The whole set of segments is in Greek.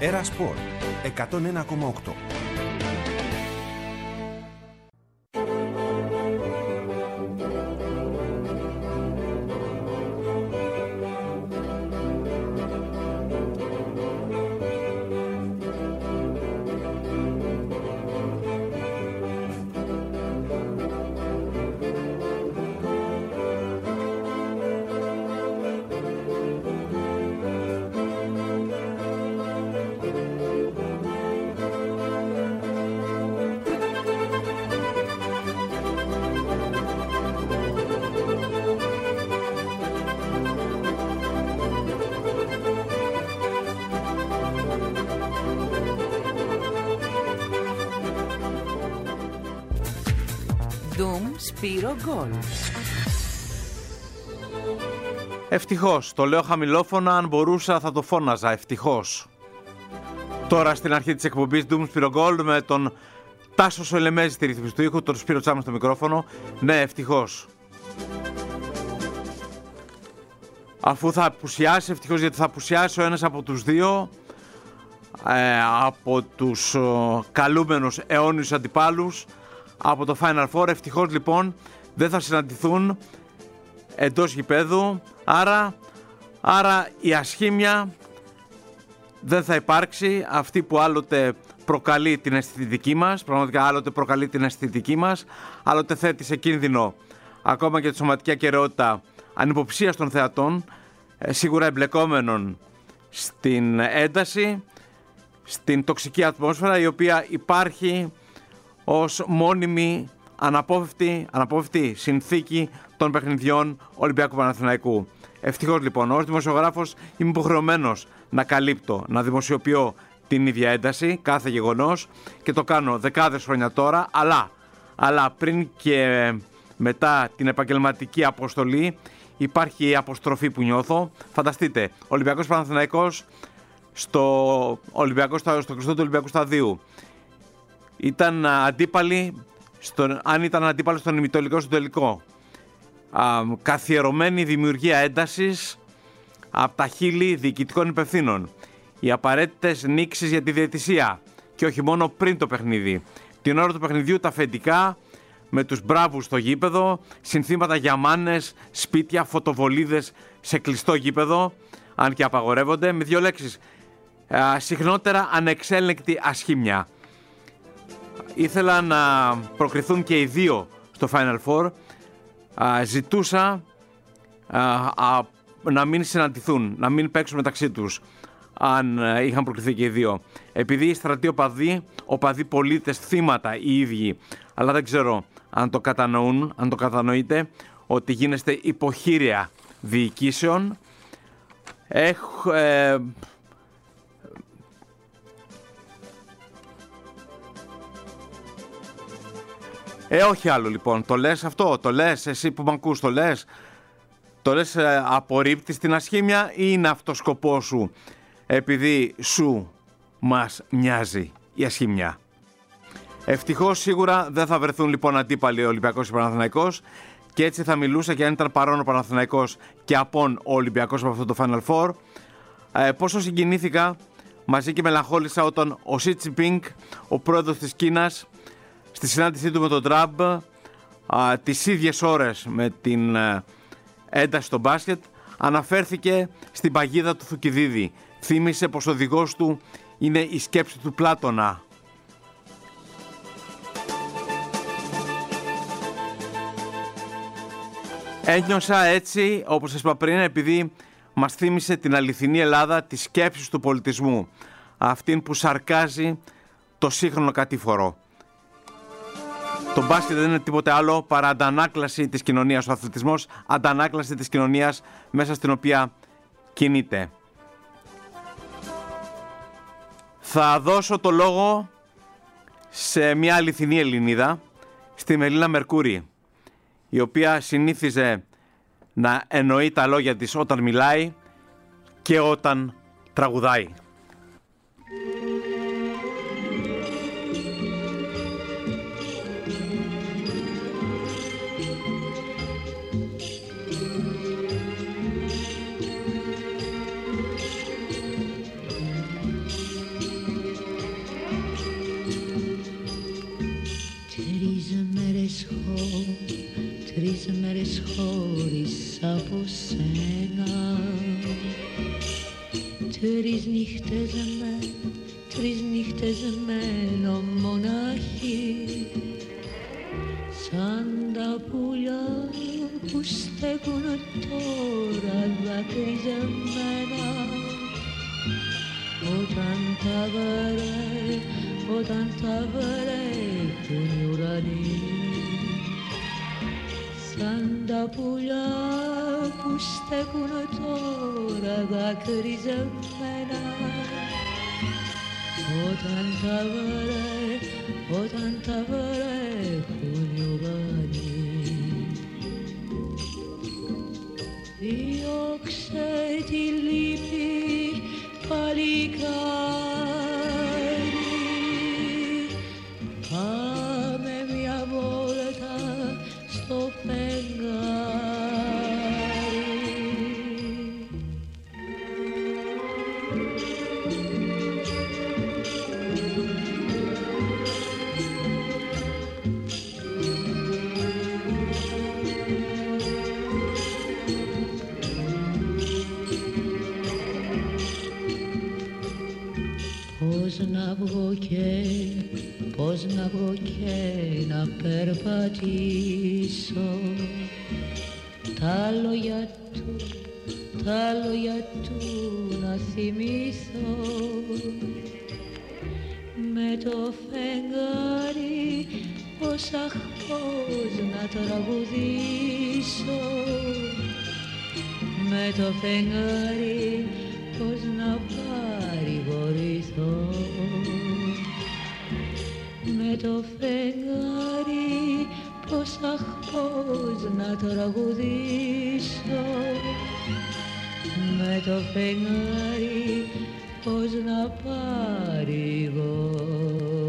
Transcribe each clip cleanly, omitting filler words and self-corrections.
Έρα Σπορ 101,8. Σπύρο γκολ. Ευτυχώς, το λέω χαμηλόφωνα, αν μπορούσα θα το φώναζα, ευτυχώς. Τώρα στην αρχή της εκπομπής Doom Σπύρο γκολ με τον Τάσο Σολεμέζη στη ρύθμιση του ήχου, τον Σπύρο Τσάμα στο μικρόφωνο. Ναι, ευτυχώς. Αφού θα απουσιάσει, ευτυχώς, γιατί θα απουσιάσει ο ένας από τους δύο, από τους καλούμενους αιώνιους αντιπάλους, από το Final Four. Ευτυχώς λοιπόν δεν θα συναντηθούν εντός γηπέδου, άρα η ασχήμια δεν θα υπάρξει, αυτή που άλλοτε προκαλεί την αισθητική μας, πραγματικά άλλοτε προκαλεί την αισθητική μας, άλλοτε θέτει σε κίνδυνο ακόμα και τη σωματική ακεραιότητα ανυποψίας των θεατών, σίγουρα εμπλεκόμενων στην ένταση, στην τοξική ατμόσφαιρα η οποία υπάρχει ως μόνιμη αναπόφευκτη συνθήκη των παιχνιδιών Ολυμπιακού Παναθηναϊκού. Ευτυχώς λοιπόν, ως δημοσιογράφος είμαι υποχρεωμένος να καλύπτω, να δημοσιοποιώ την ίδια ένταση, κάθε γεγονός, και το κάνω δεκάδες χρόνια τώρα, αλλά πριν και μετά την επαγγελματική αποστολή υπάρχει η αποστροφή που νιώθω. Φανταστείτε, Ολυμπιακός Παναθηναϊκός στο κλειστό του Ολυμπιακού Σταδίου. Ήταν αντίπαλοι, αν ήταν αντίπαλοι στον ημιτελικό, στο τελικό. Καθιερωμένη δημιουργία έντασης από τα χείλη διοικητικών υπευθύνων. Οι απαραίτητες νήξεις για τη διαιτησία και όχι μόνο πριν το παιχνίδι. Την ώρα του παιχνιδιού τα αφεντικά με τους μπράβους στο γήπεδο, συνθήματα για μάνες, σπίτια, φωτοβολίδες σε κλειστό γήπεδο, αν και απαγορεύονται, με δύο λέξεις. Συχνότερα ανεξέλεγκτη ασχήμια. Ήθελα να προκριθούν και οι δύο στο Final Four. Ζητούσα να μην συναντηθούν, να μην παίξουν μεταξύ τους, αν είχαν προκριθεί και οι δύο. Επειδή οι στρατοί οπαδοί πολίτες, θύματα οι ίδιοι, αλλά δεν ξέρω αν το κατανοούν, αν το κατανοείτε, ότι γίνεστε υποχείρια διοικήσεων. Όχι άλλο λοιπόν, το λες αυτό, το λες εσύ που μ' ακούς, το λες απορρίπτεις την ασχήμια ή είναι αυτό σκοπό σου, επειδή σου μας μοιάζει η ασχήμια. Ευτυχώς σίγουρα δεν θα βρεθούν λοιπόν αντίπαλοι ο Ολυμπιακός και ο Παναθηναϊκός, και έτσι θα μιλούσα, και αν ήταν παρόν ο Παναθηναϊκός και απόν ο Ολυμπιακός από αυτό το Final Four, πόσο συγκινήθηκα μαζί και μελαγχόλησα όταν ο Σι Τζινπίνγκ, ο πρόεδρος της Κίνας, στη συνάντησή του με τον Τραμπ, τις ίδιες ώρες με την ένταση στο μπάσκετ, αναφέρθηκε στην παγίδα του Θουκυδίδη. Θύμισε πως ο οδηγός του είναι η σκέψη του Πλάτωνα. Ένιωσα έτσι, όπως σας είπα πριν, επειδή μας θύμισε την αληθινή Ελλάδα της σκέψης του πολιτισμού, αυτήν που σαρκάζει το σύγχρονο κατήφορο. Το μπάσκετ δεν είναι τίποτε άλλο παρά αντανάκλαση της κοινωνίας, ο αθλητισμός, αντανάκλαση της κοινωνίας μέσα στην οποία κινείται. Θα δώσω το λόγο σε μια αληθινή Ελληνίδα, στη Μελίνα Μερκούρη, η οποία συνήθιζε να εννοεί τα λόγια της όταν μιλάει και όταν τραγουδάει. τρεις νύχτες μένω μοναχή, σαν τα πουλιά που στέκουν τώρα δακρυζεμένα, όταν τα βρέχουν οι ουρανοί, σαν τα πουλιά που στέκουν τώρα δακρυζεμένα, όταν τα βρέχουν οι ουρανοί. Διώξε τη λύπη παλικάρι, πάμε μια βόλτα στο φεγγάρι. Πώς να βγω και να περπατήσω, τα λόγια του να θυμηθώ, με το φεγγάρι πώς να τραγουδήσω, με το φεγγάρι πώς να παρηγορηθώ, με το φεγγάρι πώς να τραγουδήσω, με το φεγγάρι πώς να παρηγορηθώ.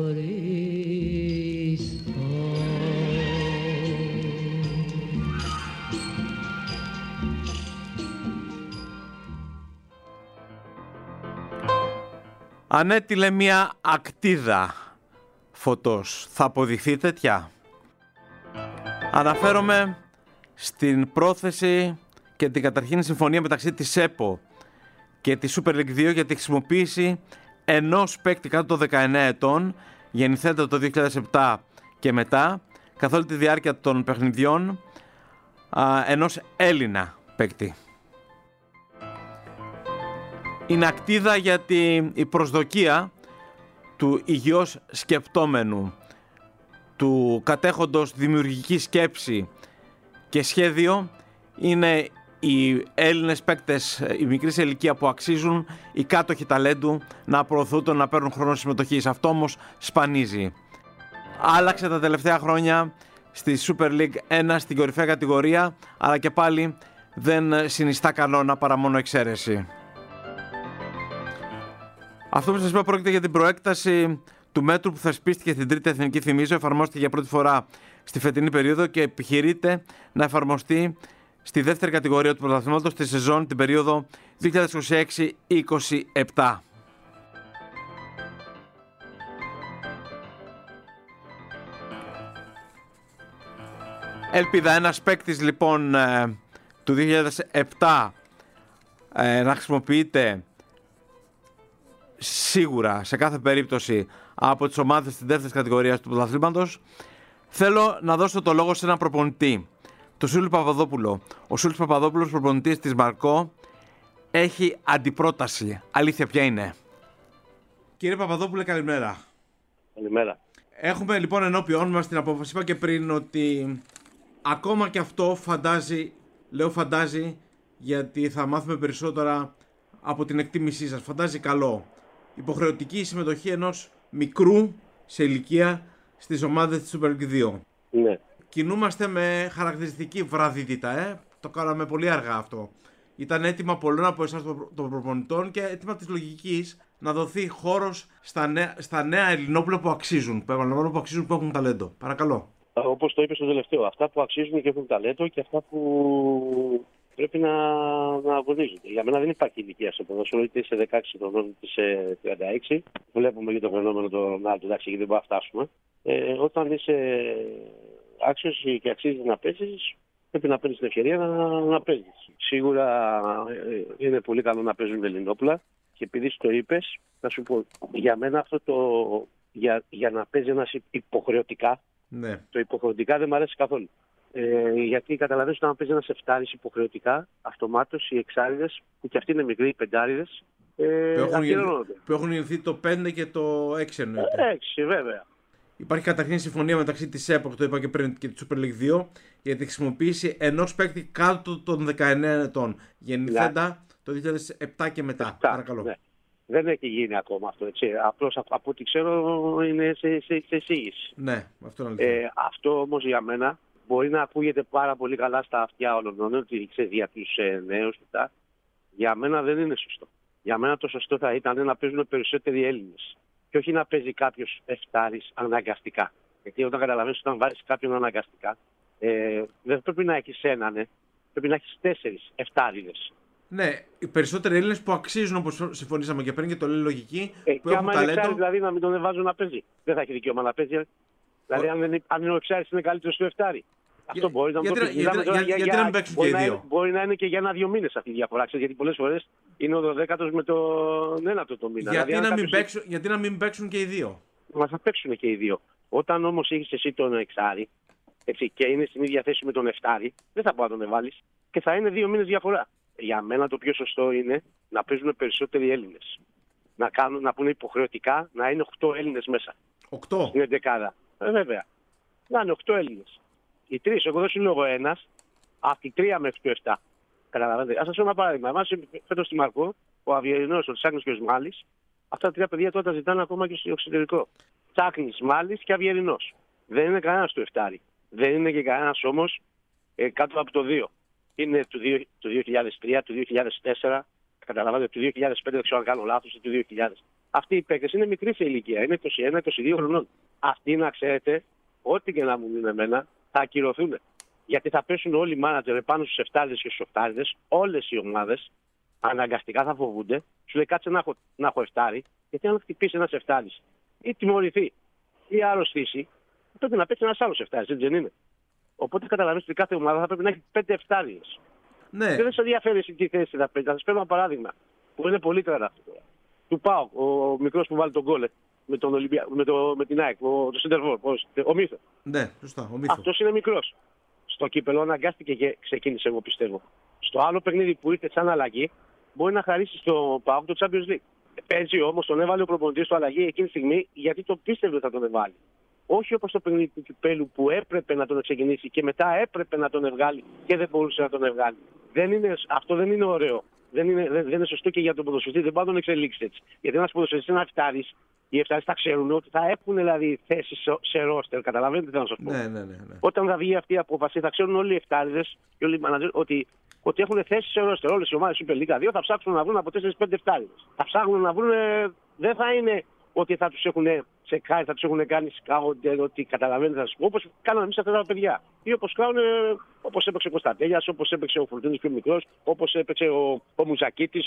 Αν έτειλε μια ακτίδα φωτός, θα αποδειχθεί τέτοια? Αναφέρομαι στην πρόθεση και την καταρχήν συμφωνία μεταξύ της ΕΠΟ και της Super League 2 για τη χρησιμοποίηση ενός παίκτη κάτω των 19 ετών, γεννηθέντα το 2007 και μετά, καθ' όλη τη διάρκεια των παιχνιδιών, ενός Έλληνα παίκτη. Είναι ακτίδα γιατί η προσδοκία του υγιώς σκεπτόμενου, του κατέχοντος δημιουργική σκέψη και σχέδιο, είναι οι Έλληνες παίκτες η μικρής ηλικία που αξίζουν, οι κάτοχοι ταλέντου, να προωθούνται, να παίρνουν χρόνο συμμετοχής. Αυτό όμως σπανίζει. Άλλαξε τα τελευταία χρόνια στη Super League 1 στην κορυφαία κατηγορία, αλλά και πάλι δεν συνιστά κανόνα παρά μόνο εξαίρεση. Αυτό που σας είπα πρόκειται για την προέκταση του μέτρου που θεσπίστηκε στην Τρίτη Εθνική, θυμίζω, εφαρμόστηκε για πρώτη φορά στη φετινή περίοδο και επιχειρείται να εφαρμοστεί στη δεύτερη κατηγορία του πρωταθλήματος στη σεζόν την περίοδο 2026-27. Ελπίδα ένας παίκτης λοιπόν του 2007 να χρησιμοποιείται σίγουρα σε κάθε περίπτωση από τις ομάδες της δεύτερης κατηγορίας του πρωταθλήματος. Θέλω να δώσω το λόγο σε έναν προπονητή, τον Σούλη Παπαδόπουλο. Ο Σούλης Παπαδόπουλος, προπονητής της Μαρκό, έχει αντιπρόταση. Αλήθεια, ποια είναι? Κύριε Παπαδόπουλε, καλημέρα. Καλημέρα. Έχουμε λοιπόν ενώπιόν μας την απόφαση. Είπα και πριν ότι ακόμα και αυτό φαντάζει, λέω φαντάζει, γιατί θα μάθουμε περισσότερα από την εκτίμησή σας. Φαντάζει καλό. Υποχρεωτική συμμετοχή ενός μικρού σε ηλικία στις ομάδες της Super League 2. Ναι. Κινούμαστε με χαρακτηριστική βραδύτητα, Το κάναμε πολύ αργά αυτό. Ήταν έτοιμα πολλών από εσάς των προπονητών και έτοιμα της λογικής να δοθεί χώρος στα νέα Ελληνόπουλα που αξίζουν. Που αξίζουν, που έχουν ταλέντο. Παρακαλώ. Όπως το είπες στο τελευταίο, αυτά που αξίζουν και έχουν ταλέντο και αυτά που πρέπει να αγωνίζονται. Για μένα δεν υπάρχει ηλικία στο ποδόσφαιρο, είτε σε 16 χρονών είτε σε 36. Βλέπουμε και το φαινόμενο του Ρονάλντο, εντάξει, γιατί δεν μπορούμε να φτάσουμε. Όταν είσαι άξιος και αξίζει να παίζεις, πρέπει να παίρνεις την ευκαιρία να παίζεις. Σίγουρα είναι πολύ καλό να παίζουν Ελληνόπουλα. Και επειδή το είπες, θα σου πω, για μένα αυτό για να παίζει ένας υποχρεωτικά, Ναι. το υποχρεωτικά δεν μου αρέσει καθόλου. Γιατί καταλαβαίνεις ότι αν παίζει ένας εφτάρης υποχρεωτικά, αυτομάτως οι εξάριδες, που κι αυτοί είναι μικροί, οι πεντάριδες, ακυρώνονται. Που έχουν γεννηθεί το 5 και το 6 εννοείται. 6, βέβαια. Υπάρχει καταρχήν συμφωνία μεταξύ της ΕΠΟΚ, το είπα και πριν, και της Super League 2 για τη χρησιμοποίηση ενός παίκτη κάτω των 19 ετών. Γεννηθέντα το 2007 και μετά. Παρακαλώ. Ναι. Δεν έχει γίνει ακόμα αυτό. Έτσι. Απλώς από ό,τι ξέρω είναι σε εισήγηση. Ναι, αυτό είναι αυτό όμως για μένα μπορεί να ακούγεται πάρα πολύ καλά στα αυτιά όλων, ότι ξέρεις, για τους νέους και τα. Για μένα δεν είναι σωστό. Για μένα το σωστό θα ήταν να παίζουν περισσότεροι Έλληνες. Και όχι να παίζει κάποιος εφτάρης αναγκαστικά. Γιατί όταν καταλαβαίνεις όταν βάζεις κάποιον αναγκαστικά, δεν πρέπει να έχεις έναν, πρέπει να έχεις 4 εφτάριδες. Ναι, οι περισσότεροι Έλληνες που αξίζουν, όπως συμφωνήσαμε και πριν και το λέει λογική, που και έχουν άμα είναι ταλέντο. εξάρις, δηλαδή να μην τον βάζουν να παίζει. Δεν θα έχει δικαίωμα να παίζει. Δηλαδή αν ο εξάρις είναι καλύτερος του εφτάρι. Αυτό μπορεί να το πει. Γιατί να μην παίξουν και οι δύο. Μπορεί να είναι και για 1-2 μήνες αυτή η διαφορά. Γιατί πολλές φορές είναι ο 12ος με τον 1ο το μήνα. Γιατί να μην παίξουν και οι δύο. Μα θα παίξουν και οι δύο. Όταν όμως έχεις εσύ τον εξάρι, έτσι, και είναι στην ίδια θέση με τον εφτάρι, δεν θα μπορεί να τον βάλεις και θα είναι 2 μήνες διαφορά. Για μένα το πιο σωστό είναι να παίζουν περισσότεροι Έλληνες. Να πούνε υποχρεωτικά να είναι 8 Έλληνες μέσα. 8. Στην 11. Βέβαια. Να είναι 8 Έλληνες. Οι 3, εγώ δεν σου λέω ένας, από 3 μέχρι το 7. Καταλαβαίνετε. Ας σας πω ένα παράδειγμα. Εμάς φέτος στη Μαρκό, ο Αβιερινός, ο Τσάκνης και ο Σμάλης, αυτά τα 3 παιδιά τώρα τα ζητάνε ακόμα και στο εξωτερικό. Τσάκνης, Μάλης και Αβιερινός. Δεν είναι κανένας του 7. Δεν είναι και κανένας όμως κάτω από το 2. Είναι του 2003, του 2004, καταλαβαίνετε, του 2005, δεν ξέρω αν κάνω λάθος, του 2000. Αυτοί οι παίκτες είναι μικροί σε ηλικία, είναι 21-22 χρονών. Αυτοί, να ξέρετε, ό,τι και να μου είναι εμένα, θα ακυρωθούν. Γιατί θα πέσουν όλοι οι μάνατζερ πάνω στους εφτάριδες και στους οχτάριδες, όλες οι ομάδες αναγκαστικά θα φοβούνται. Σου λέει κάτσε να έχω εφτάρι, γιατί αν χτυπήσει ένας εφτάρις ή τιμωρηθεί ή αρρωστήσει, πρέπει να παίξει ένας άλλος εφτάρις, έτσι δεν είναι? Οπότε καταλαβαίνετε ότι κάθε ομάδα θα πρέπει να έχει 5 εφτάριδες. Ναι. Δεν σε ενδιαφέρει τι θέση θα παίζει. Θα σας παίρνω ένα παράδειγμα που είναι πολύ τρελό. Του ΠΑΟΚ, ο μικρός που βάλει τον γκολ με την ΑΕΚ, το Σεντερφόρ, ο Μίθο. Ναι, σωστά, ο Μίθο. Αυτός είναι μικρός. Στο κύπελο αναγκάστηκε και ξεκίνησε, εγώ πιστεύω. Στο άλλο παιχνίδι που ήρθε σαν αλλαγή, μπορεί να χαρίσει στο ΠΑΟΚ το Champions League. Παίζει όμως, τον έβαλε ο προπονητής του αλλαγή εκείνη τη στιγμή γιατί το πίστευε ότι θα τον εβάλει. Όχι όπως το παιχνίδι του κυπέλου που έπρεπε να τον ξεκινήσει και μετά έπρεπε να τον βγάλει και δεν μπορούσε να τον βγάλει. Αυτό δεν είναι ωραίο. Δεν είναι σωστό και για τον ποδοσφαιριστή. Δεν πάει να τον εξελίξει έτσι. Γιατί ένας ποδοσφαιριστής, ένα εφτάρις, οι εφτάρις θα ξέρουν ότι θα έχουν δηλαδή θέση σε ρόστερ. Καταλαβαίνετε τι θέλω να σας πω. Ναι. Όταν θα βγει αυτή η απόφαση, θα ξέρουν όλοι οι εφτάριδες και όλοι οι μάνατζερ ότι έχουν θέση σε ρόστερ. Όλες οι ομάδες Super League 2 θα ψάξουν να βρουν από 4-5 εφτάριδες. Θα ψάχνουν να βρουν, δεν θα είναι ότι θα τους έχουν τσεκάρει, θα τους έχουν κάνει σκάουντερ, ότι καταλαβαίνετε θα σας πω. Όπως κάναμε εμείς αυτά τα παιδιά. Ή όπως κάνουν, όπως έπαιξε ο Κωνσταντέλιας, όπως έπαιξε ο Φουρτούνης πιο μικρός, όπως έπαιξε ο Μουζακίτης,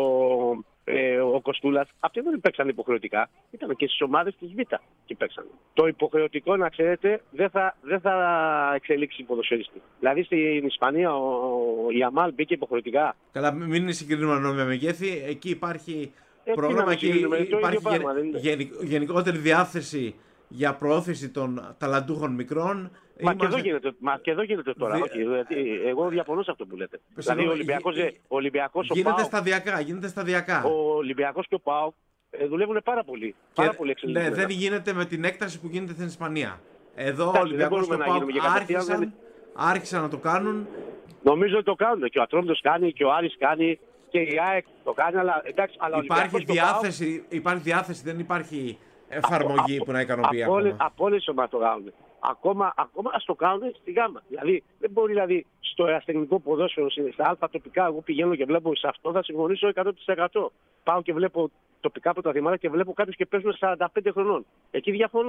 ο Κοστούλας. Αυτοί δεν παίξαν υποχρεωτικά. Ήταν και στις ομάδες της Β' και παίξαν. Το υποχρεωτικό, να ξέρετε, δεν θα εξελίξει ποδοσφαιριστή. Δηλαδή στην Ισπανία ο Ιαμάλ μπήκε υποχρεωτικά. Καλά, μην είναι συγκρίνουμε με μεγέθη. Εκεί υπάρχει πρόγραμμα και υπάρχει γενικότερη διάθεση για προώθηση των ταλαντούχων μικρών. Και εδώ γίνεται τώρα. Εγώ διαφωνώ σε αυτό που λέτε. Δηλαδή ο Ολυμπιακός γίνεται σταδιακά. Ο Ολυμπιακός και ο ΠΑΟΚ δουλεύουν πάρα πολύ. Πάρα πολύ εξελιγμένα. Ναι, δεν γίνεται με την έκταση που γίνεται στην Ισπανία. Εδώ ο Ολυμπιακός και ο ΠΑΟΚ άρχισαν να το κάνουν. Νομίζω ότι το κάνουν. Και ο Ατρόμητος κάνει και ο Άρης κάνει. Και η ΑΕΚ το κάνει, αλλά εντάξει. Υπάρχει διάθεση, δεν υπάρχει εφαρμογή που να ικανοποιεί ακόμα. Από όλες τις ομάδες το κάνουν. Ακόμα ας το κάνουν στη ΓΑΜΑ. Δηλαδή δεν μπορεί στο ερασιτεχνικό ποδόσφαιρο, στα Α τοπικά, εγώ πηγαίνω και βλέπω σε αυτό, θα συμφωνήσω 100%. Πάω και βλέπω τοπικά πρωταθλήματα και βλέπω κάποιους και παίζουν 45 χρονών. Εκεί διαφωνώ.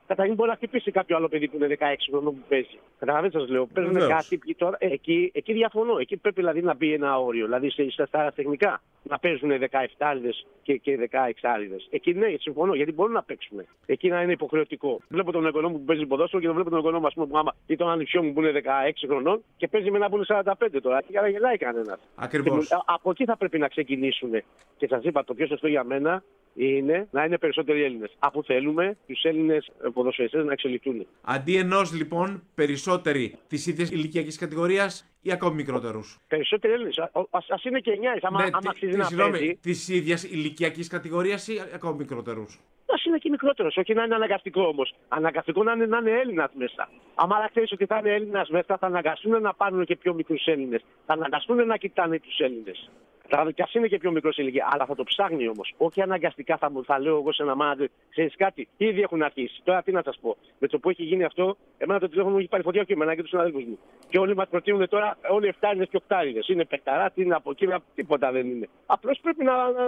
Καταρχήν μπορεί να χτυπήσει κάποιο άλλο παιδί που είναι 16 χρονών που παίζει. Καταλαβαίνετε, σας λέω. Παίζουν κάτι τώρα. Εκεί διαφωνώ. Εκεί πρέπει δηλαδή να μπει ένα όριο. Δηλαδή στα τεχνικά να παίζουν 17άριδες και 16άριδες. Εκεί ναι, συμφωνώ, γιατί μπορούν να παίξουν. Εκεί να είναι υποχρεωτικό. Βλέπω τον εγγονό μου που παίζει ποδόσφαιρο και βλέπω τον εγγονό μου, που άμα ή τον ανιψιό μου που είναι 16 χρονών και παίζει με ένα που είναι 45 τώρα. Και άρα γελάει κανένας. Ακριβώς. Από εκεί θα πρέπει να ξεκινήσουν. Και σας είπα, το πιο σωστό για μένα είναι να είναι περισσότεροι Έλληνες. Αφού θέλουμε τους Έλληνες ποδοσφαιριστές να εξελιχθούν. Αντί ενός λοιπόν, περισσότεροι της ίδιας ηλικιακής κατηγορίας ή ακόμη μικρότερους. Περισσότεροι Έλληνες. Ας είναι και 9, άμα αξίζει να παίζει. Της ίδιας ηλικιακής κατηγορίας ή ακόμη μικρότερους. Ας είναι και μικρότερος, όχι να είναι αναγκαστικό όμως. Αναγκαστικό να είναι Έλληνας μέσα. Άμα ξέρεις ότι θα είναι Έλληνας μέσα, θα αναγκαστούν να πάρουν και πιο μικρούς Έλληνες. Θα αναγκαστούν να κοιτάνε τους Έλληνες. Και ας είναι και πιο μικρός ηλικία, αλλά θα το ψάχνει όμως. Όχι αναγκαστικά θα λέω εγώ σε ένα μάνατζερ, ξέρεις κάτι, ήδη έχουν αρχίσει. Τώρα τι να σας πω. Με το που έχει γίνει αυτό, εμένα το τηλέφωνο μου έχει πάρει φωτιά και εμένα και τους συναδέλφους μου. Και όλοι μας προτείνουν τώρα, όλοι 7άριδες και 8άριδες. Είναι παιχταρά, τι είναι από εκεί, τίποτα δεν είναι. Απλώς πρέπει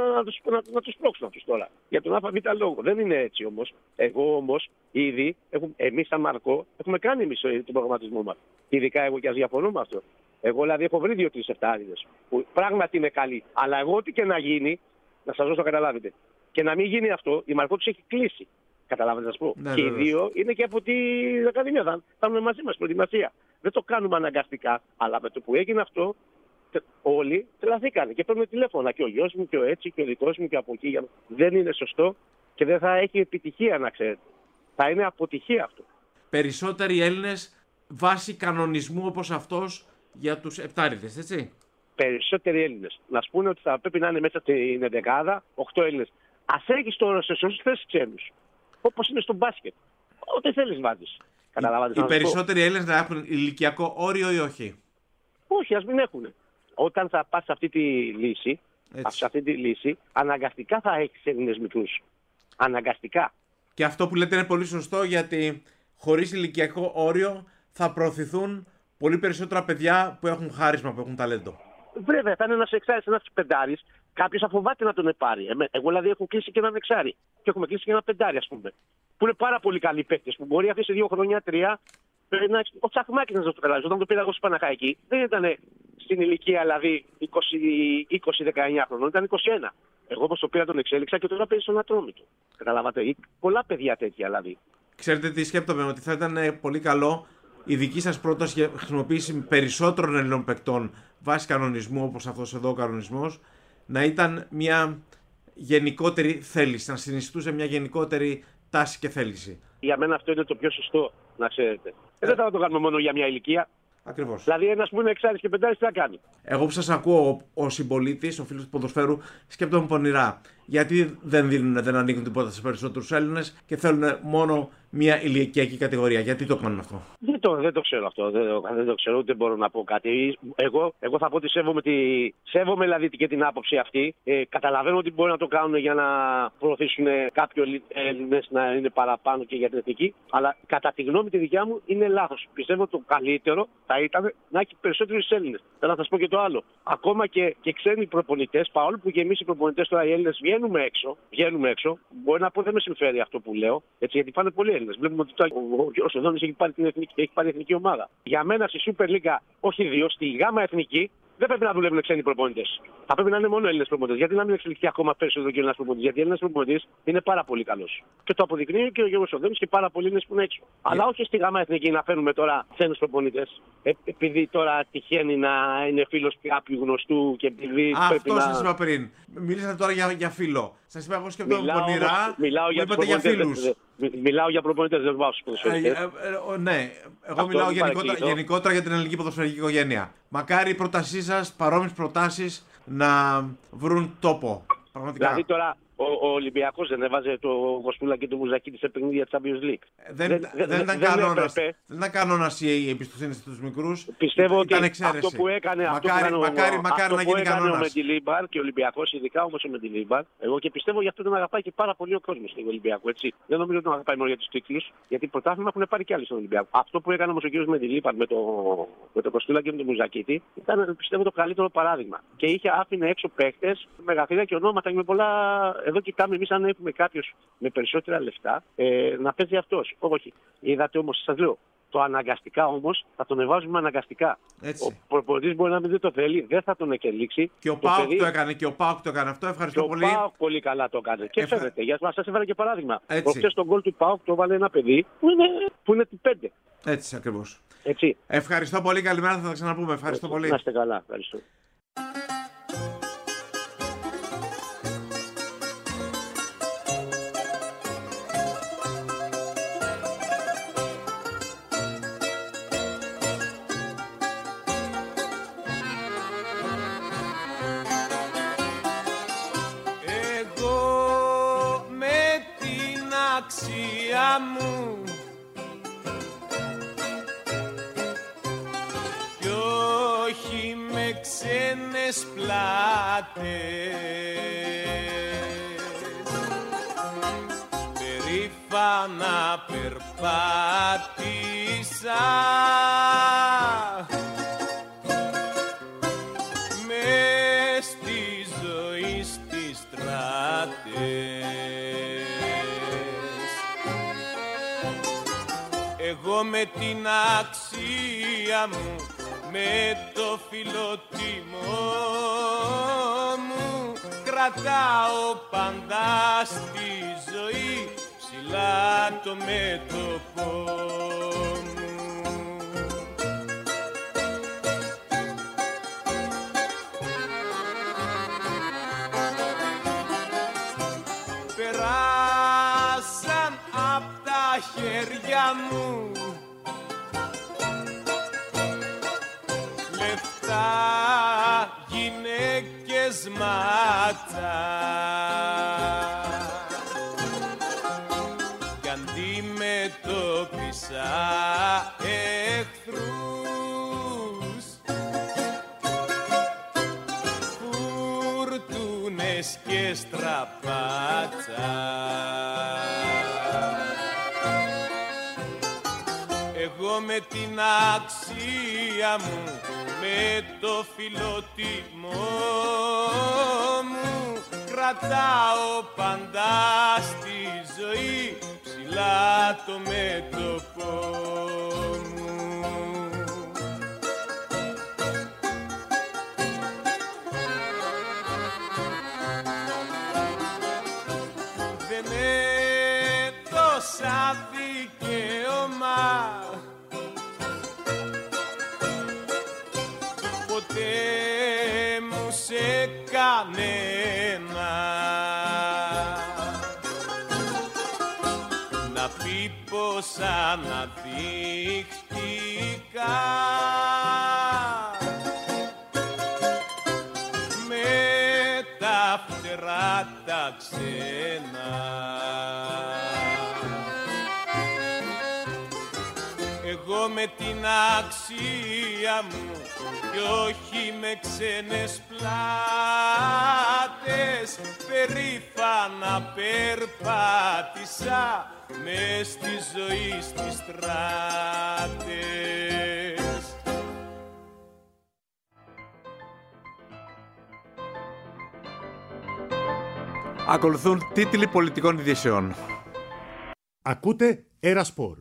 να τους πρόξουν αυτούς τώρα. Για τον ΑΒ λόγο. Δεν είναι έτσι όμως. Εγώ όμως ήδη, εμείς σαν Μαρκό, έχουμε κάνει εμείς τον προγραμματισμό μας. Ειδικά εγώ και ας διαφωνώ με αυτό. Εγώ δηλαδή έχω βρει 2-3 εφτάριδες που πράγματι είναι καλοί. Αλλά εγώ ό,τι και να γίνει, να σας δώσω να καταλάβετε. Και να μην γίνει αυτό, η Μαρκό τους έχει κλείσει. Καταλάβετε να σας πω. Ναι, και οι δύο είναι και από την Ακαδημία. Θα είναι μαζί μας προετοιμασία. Δεν το κάνουμε αναγκαστικά. Αλλά με το που έγινε αυτό, όλοι τρελαθήκανε. Και παίρνουν τηλέφωνα. Και ο γιος μου και ο έτσι και ο δικός μου και από εκεί. Δεν είναι σωστό και δεν θα έχει επιτυχία, να ξέρετε. Θα είναι αποτυχία αυτό. Περισσότεροι Έλληνες βάσει κανονισμού όπως αυτός για τους επτάριδες, έτσι. Περισσότεροι Έλληνες. Να σου πούνε ότι θα πρέπει να είναι μέσα στην εντεκάδα 8 Έλληνες. Ας έχεις τώρα σε σωστές ξένους. Όπως είναι στο μπάσκετ. Ό,τι θέλεις βάζεις. Καταλάβατε. Οι περισσότεροι Έλληνες να έχουν ηλικιακό όριο ή όχι. Όχι, ας μην έχουν. Όταν θα πας σε αυτή τη λύση, αναγκαστικά θα έχεις Έλληνες μικρούς. Αναγκαστικά. Και αυτό που λέτε είναι πολύ σωστό, γιατί χωρίς ηλικιακό όριο θα προωθηθούν πολύ περισσότερα παιδιά που έχουν χάρισμα, που έχουν ταλέντο. Βέβαια, θα είναι ένας εξάρις, ένας πεντάρις. Κάποιος θα φοβάται να τον πάρει. Εγώ δηλαδή έχω κλείσει και έναν εξάρι. Και έχουμε κλείσει και ένα πεντάρι, ας πούμε. Που είναι πάρα πολύ καλοί παίκτες. Που μπορεί αυτή σε 2 χρόνια, 3. Ο Τσαχμάκης να σας το καταλάβει. Όταν το πήρα εγώ στη Παναχαϊκή, δεν ήταν στην ηλικία δηλαδή 20-19 χρονών, ήταν 21. Εγώ όπως το πήρα τον εξέλιξα και τώρα παίζει στον Ατρόμητο. Καταλάβατε. Πολλά παιδιά τέτοια δηλαδή. Ξέρετε τι σκέπτομαι, ότι θα ήταν πολύ καλό η δική σας πρόταση για χρησιμοποίηση περισσότερων Ελλήνων παικτών βάσει κανονισμού, όπως αυτός εδώ ο κανονισμός, να ήταν μια γενικότερη θέληση, να συνιστούσε μια γενικότερη τάση και θέληση. Για μένα αυτό είναι το πιο σωστό, να ξέρετε. Δεν θα το κάνουμε μόνο για μια ηλικία. Ακριβώς. Δηλαδή, ένας που είναι εξάρις και πεντάρις τι θα κάνει. Εγώ που σας ακούω ο συμπολίτης, ο φίλος του ποδοσφαίρου, σκέπτομαι πονηρά. Γιατί δεν ανοίγουν την πόρτα σε περισσότερους Έλληνες και θέλουν μόνο μια ηλικιακή κατηγορία. Γιατί το κάνουν αυτό. Δεν το ξέρω αυτό. Δεν το ξέρω, ούτε μπορώ να πω κάτι. Εγώ θα πω ότι σέβομαι δηλαδή και την άποψη αυτή. Καταλαβαίνω ότι μπορεί να το κάνουν για να προωθήσουν κάποιοι Έλληνες να είναι παραπάνω και για την εθνική. Αλλά κατά τη γνώμη τη δικιά μου είναι λάθος. Πιστεύω ότι το καλύτερο θα ήταν να έχει περισσότερους Έλληνες. Θέλω να σας πω και το άλλο. Ακόμα και ξένοι προπονητές, παρόλο που και εμείς οι προπονητές τώρα οι Έλληνες βγαίνουμε έξω, μπορεί να πω δεν με συμφέρει αυτό που λέω, έτσι, γιατί πάνε πολλοί Έλληνες. Βλέπουμε ότι ο Σοδόνης έχει πάρει εθνική ομάδα. Για μένα στη Super League, όχι 2, στη Γάμα Εθνική, δεν πρέπει να δουλεύουν ξένοι προπονητές. Θα πρέπει να είναι μόνο Έλληνες προπονητές. Γιατί να μην εξελιχθεί ακόμα περισσότερο και ο Έλληνας προπονητής. Γιατί ο Έλληνας προπονητής είναι πάρα πολύ καλός. Και το αποδεικνύει και ο Γιώργος Σοδόνης και πάρα πολλοί Έλληνες που είναι έξω. Αλλά όχι στη Γάμα Εθνική να φέρνουμε τώρα ξένους προπονητές. Επειδή τώρα τυχαίνει να είναι φίλος κάποιου γνωστού και επειδή. Αυτό σας είπα πριν. Μίλησατε τώρα για φίλο. Σας είπα εγώ σκέφτομαι πονηρά. Μιλάω για φίλους. Μιλάω για προπονητές, δεν πάω στους ποδοσφαιριστές. Ναι, εγώ μιλάω γενικότερα για την ελληνική ποδοσφαιρική οικογένεια. Μακάρι οι προτάσεις σας, παρόμοιες προτάσεις, να βρουν τόπο. Πραγματικά. Δηλαδή τώρα ο Ολυμπιακός δεν έβαζε το Κοστούλα και το Μουζακίτη σε παιχνίδια Champions League. Δεν ήταν κανόνας η εμπιστοσύνη στους μικρούς. Πιστεύω ότι αυτό που έκανε ο Μεντιλίμπαρ και ο Ολυμπιακός, ειδικά όμως ο Μεντιλίμπαρ, εγώ και πιστεύω γι' αυτό τον αγαπάει και πάρα πολύ ο κόσμος στον Ολυμπιακό. Έτσι. Δεν νομίζω ότι τον αγαπάει μόνο για τους τίτλους, γιατί πρωτάθλημα έχουν πάρει κι άλλοι στον Ολυμπιακό. Αυτό που έκανε όμως ο κ. Μεντιλίμπαρ με το Κοστούλα και με το Μουζακίτη ήταν πιστεύω το καλύτερο παράδειγμα. Και άφηνε έξω παίχτες με γραφεία και ονόματα και με πολλά εδώ κοιτάμε εμείς αν έχουμε κάποιος με περισσότερα λεφτά να παίζει αυτός. Όχι. Είδατε όμως, σας λέω, το αναγκαστικά όμως θα τον εβάζουμε αναγκαστικά. Έτσι. Ο προπονητής μπορεί να μην δεν το θέλει, δεν θα τον εκελήξει. Και ο ΠΑΟΚ το έκανε και ο ΠΑΟΚ το έκανε αυτό. Ευχαριστώ πολύ. Ο ΠΑΟΚ πολύ καλά το έκανε. Και φαίνεται. Για να σας έβαλα και παράδειγμα. Έτσι. Προχθές στον γκολ του ΠΑΟΚ το έβαλε ένα παιδί που είναι του 5. Έτσι ακριβώς. Έτσι. Ευχαριστώ πολύ. Καλημέρα, θα τα ξαναπούμε. Ευχαριστώ πολύ. Να είστε καλά. Ευχαριστώ. Αξία μου κι όχι με ξένες πλάτες, περήφανα περπάτησα μες στη ζωή στις στράτες. Εγώ με την αξία μου, με το φιλότιμό μου, κρατάω πάντα στη ζωή ψηλά το μέτωπο μου. Περάσαν απ' τα χέρια μου λεφτά, γυναίκες, μάτσα κι αντιμετώπισα εχθρούς, φουρτούνες και στραπάτσα. Εγώ με την αξία μου, με το φιλότιμό μου, κρατάω πάντα στη ζωή ψηλά το μέτωπο μου. Δεν έδωσα δικαίωμα ποτέ μου σε κανένα να πει πως αναδείχτηκα με τα φτερά τα ξένα. Εγώ με την αξία μου κι όχι με ξένες πλάτες, περήφανα περπάτησα μες στη ζωή στις στράτες. Ακολουθούν τίτλοι πολιτικών ειδήσεων. Ακούτε Ερασπορ.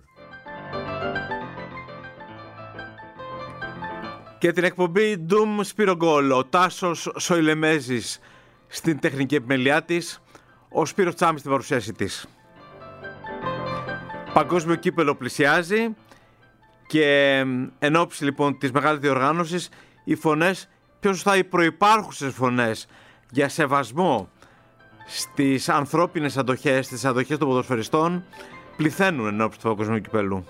Και την εκπομπή Doom Σπύρο Γκολ, ο Τάσος Σοηλεμέζης στην τεχνική επιμελιά της, ο Σπύρος Τσάμις στην παρουσίαση της. Παγκόσμιο κύπελο πλησιάζει και εν ώψη λοιπόν της μεγάλης διοργάνωσης, οι φωνές, πιο σωστά οι προϋπάρχουσες φωνές για σεβασμό στις ανθρώπινες αντοχές, στις αντοχές των ποδοσφαιριστών, πληθαίνουν εν ώψη του παγκοσμίου κυπέλου.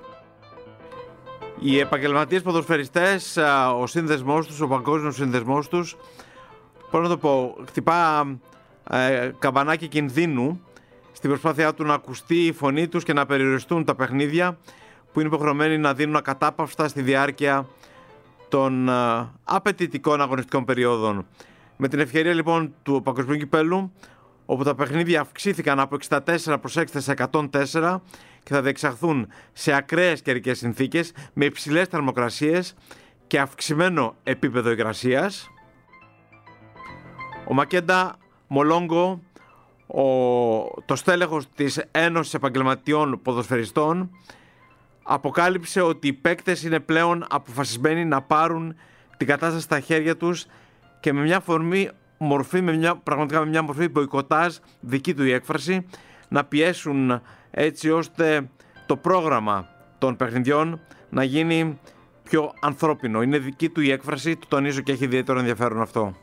Οι επαγγελματίες ποδοσφαιριστές, ο σύνδεσμός τους, ο παγκόσμιος σύνδεσμός τους, πώς να το πω, χτυπά καμπανάκι κινδύνου στην προσπάθειά του να ακουστεί η φωνή τους και να περιοριστούν τα παιχνίδια που είναι υποχρεωμένοι να δίνουν ακατάπαυστα στη διάρκεια των απαιτητικών αγωνιστικών περιόδων. Με την ευκαιρία λοιπόν του παγκοσμίου κυπέλου, όπου τα παιχνίδια αυξήθηκαν από 64 προσέξτε σε 104 και θα διεξαχθούν σε ακραίες καιρικές συνθήκες με υψηλές θερμοκρασίες και αυξημένο επίπεδο υγρασίας, ο Μακέντα Μολόγκο, το στέλεχος της Ένωσης Επαγγελματιών Ποδοσφαιριστών αποκάλυψε ότι οι παίκτες είναι πλέον αποφασισμένοι να πάρουν την κατάσταση στα χέρια τους και με μια μορφή, πραγματικά με μια μορφή μποϊκοτάζ, δική του η έκφραση, να πιέσουν έτσι ώστε το πρόγραμμα των παιχνιδιών να γίνει πιο ανθρώπινο. Είναι δική του η έκφραση, το τονίζω και έχει ιδιαίτερο ενδιαφέρον αυτό.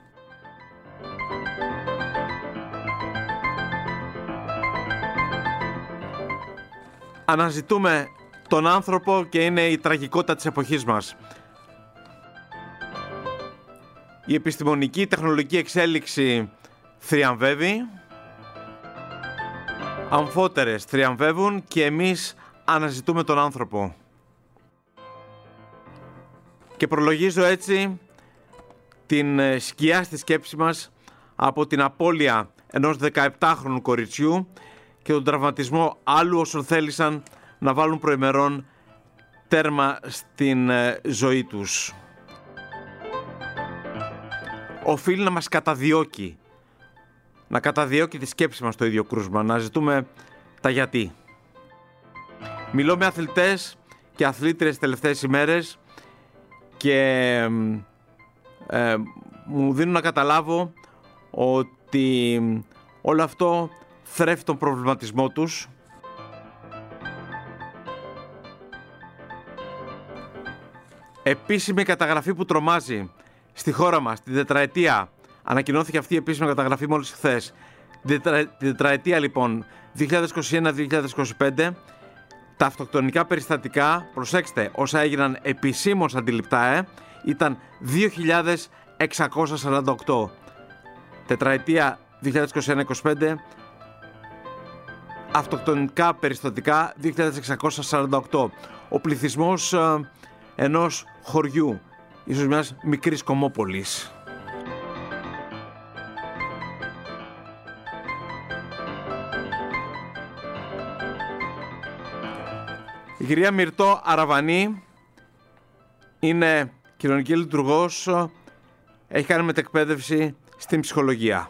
Αναζητούμε τον άνθρωπο και είναι η τραγικότητα της εποχής μας. Η επιστημονική τεχνολογική εξέλιξη θριαμβεύει, αμφότερες θριαμβεύουν και εμείς αναζητούμε τον άνθρωπο. Και προλογίζω έτσι την σκιά στη σκέψη μας από την απώλεια ενός 17χρονου κοριτσιού και τον τραυματισμό άλλου όσων θέλησαν να βάλουν προημερών τέρμα στην ζωή τους. Οφείλει να μας καταδιώκει, να καταδιώκει τη σκέψη μας το ίδιο κρούσμα, να ζητούμε τα γιατί. Μιλώ με αθλητές και αθλήτριες τελευταίες ημέρες και μου δίνουν να καταλάβω ότι όλο αυτό θρέφει τον προβληματισμό τους. Επίσημη καταγραφή που τρομάζει στη χώρα μας, την τετραετία, ανακοινώθηκε αυτή η επίσημη καταγραφή μόλις χθες. Την τετραετία λοιπόν 2021-2025, τα αυτοκτονικά περιστατικά, προσέξτε, όσα έγιναν επισήμως αντιληπτά, ήταν 2.648. Τετραετία 2021-2025, αυτοκτονικά περιστατικά 2.648. Ο πληθυσμός ενός χωριού, ίσως μιας μικρής κομμόπολης. Η κυρία Μυρτώ Αραβανή είναι κοινωνική λειτουργός, έχει κάνει μετεκπαίδευση στην ψυχολογία.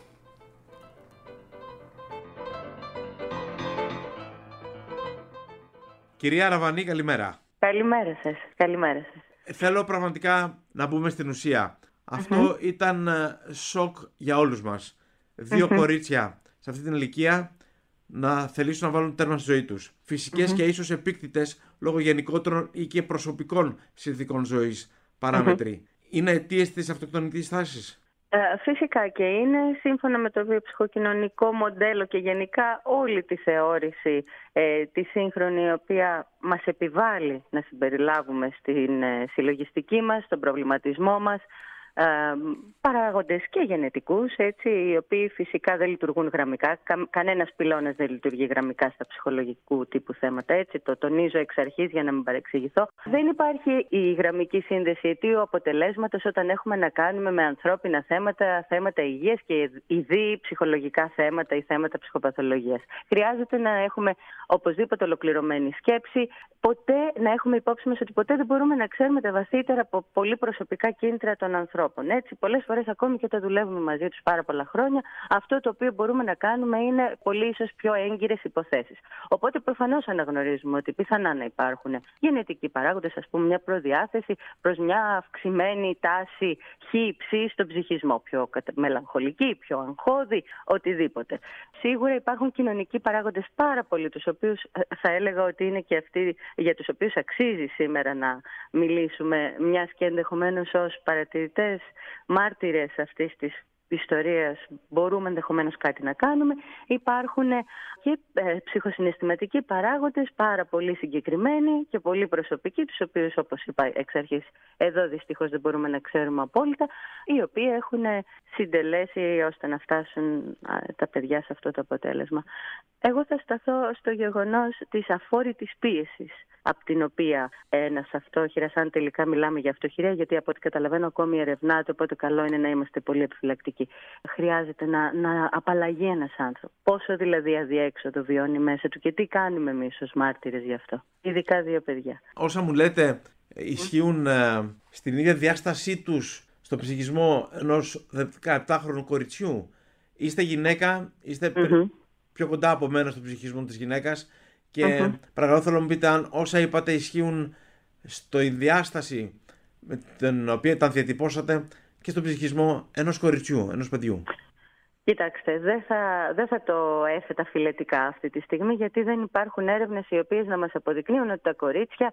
Κυρία Αραβανή, καλημέρα. Καλημέρα σας. Καλημέρα σας. Θέλω πραγματικά να μπούμε στην ουσία. Αυτό ήταν σοκ για όλους μας. Δύο κορίτσια σε αυτή την ηλικία να θελήσουν να βάλουν τέρμα στη ζωή τους. Φυσικές και ίσως επίκτητες λόγω γενικότερων ή και προσωπικών συνθηκών ζωής παράμετροι. Είναι αιτίες της αυτοκτονικής τάσης? Φυσικά και είναι, σύμφωνα με το βιοψυχοκοινωνικό μοντέλο και γενικά όλη τη θεώρηση τη σύγχρονη, η οποία μας επιβάλλει να συμπεριλάβουμε στην συλλογιστική μας, στον προβληματισμό μας, παράγοντες και γενετικούς, έτσι, οι οποίοι φυσικά δεν λειτουργούν γραμμικά. Κανένας πυλώνας δεν λειτουργεί γραμμικά στα ψυχολογικού τύπου θέματα, έτσι, το τονίζω εξ αρχής για να μην παρεξηγηθώ. Δεν υπάρχει η γραμμική σύνδεση αιτίου αποτελέσματος όταν έχουμε να κάνουμε με ανθρώπινα θέματα, θέματα υγείας και ειδή ψυχολογικά θέματα ή θέματα ψυχοπαθολογίας. Χρειάζεται να έχουμε οπωσδήποτε ολοκληρωμένη σκέψη, ποτέ να έχουμε υπόψη μας ότι ποτέ δεν μπορούμε να ξέρουμε τα βαθύτερα από πολύ προσωπικά κίνητρα των ανθρώπων. Έτσι, πολλές φορές ακόμη και όταν δουλεύουμε μαζί τους πάρα πολλά χρόνια, αυτό το οποίο μπορούμε να κάνουμε είναι πολύ ίσως πιο έγκυρες υποθέσεις. Οπότε προφανώς αναγνωρίζουμε ότι πιθανά να υπάρχουν γενετικοί παράγοντες, ας πούμε μια προδιάθεση προς μια αυξημένη τάση χ-ψ στον ψυχισμό, πιο μελαγχολική, πιο αγχώδη, οτιδήποτε. Σίγουρα υπάρχουν κοινωνικοί παράγοντες πάρα πολλοί, τους οποίους θα έλεγα ότι είναι και αυτοί για τους οποίους αξίζει σήμερα να μιλήσουμε, μιας και ενδεχομένως ως παρατηρητές, μάρτυρες αυτής της ιστορίας μπορούμε ενδεχομένως κάτι να κάνουμε. Υπάρχουν και ψυχοσυναισθηματικοί παράγοντες πάρα πολύ συγκεκριμένοι και πολύ προσωπικοί, τους οποίους, όπως είπα εξ αρχής, εδώ δυστυχώς δεν μπορούμε να ξέρουμε απόλυτα, οι οποίοι έχουν συντελέσει ώστε να φτάσουν τα παιδιά σε αυτό το αποτέλεσμα. Εγώ θα σταθώ στο γεγονός της αφόρητης πίεσης από την οποία ένας αυτόχειρας, αν τελικά μιλάμε για αυτοχειρία, γιατί από ό,τι καταλαβαίνω ακόμη ερευνάται, οπότε καλό είναι να είμαστε πολύ επιφυλακτικοί. Χρειάζεται να απαλλαγεί ένας άνθρωπος. Πόσο δηλαδή αδιέξοδο βιώνει μέσα του και τι κάνουμε εμείς ως μάρτυρες γι' αυτό. Ειδικά δύο παιδιά. Όσα μου λέτε ισχύουν στην ίδια διάστασή τους στο ψυχισμό ενός 17χρονου κοριτσιού. είστε γυναίκα, είστε πιο κοντά από μένα στον ψυχισμό της γυναίκας και παρακαλώ θέλω να μου πείτε αν όσα είπατε ισχύουν στο διάσταση με την οποία τα διατυπώσατε και στον ψυχισμό ενός κοριτσιού, ενός παιδιού. Κοιτάξτε, δεν θα το έθετα φιλετικά αυτή τη στιγμή, γιατί δεν υπάρχουν έρευνες οι οποίες να μας αποδεικνύουν ότι τα κορίτσια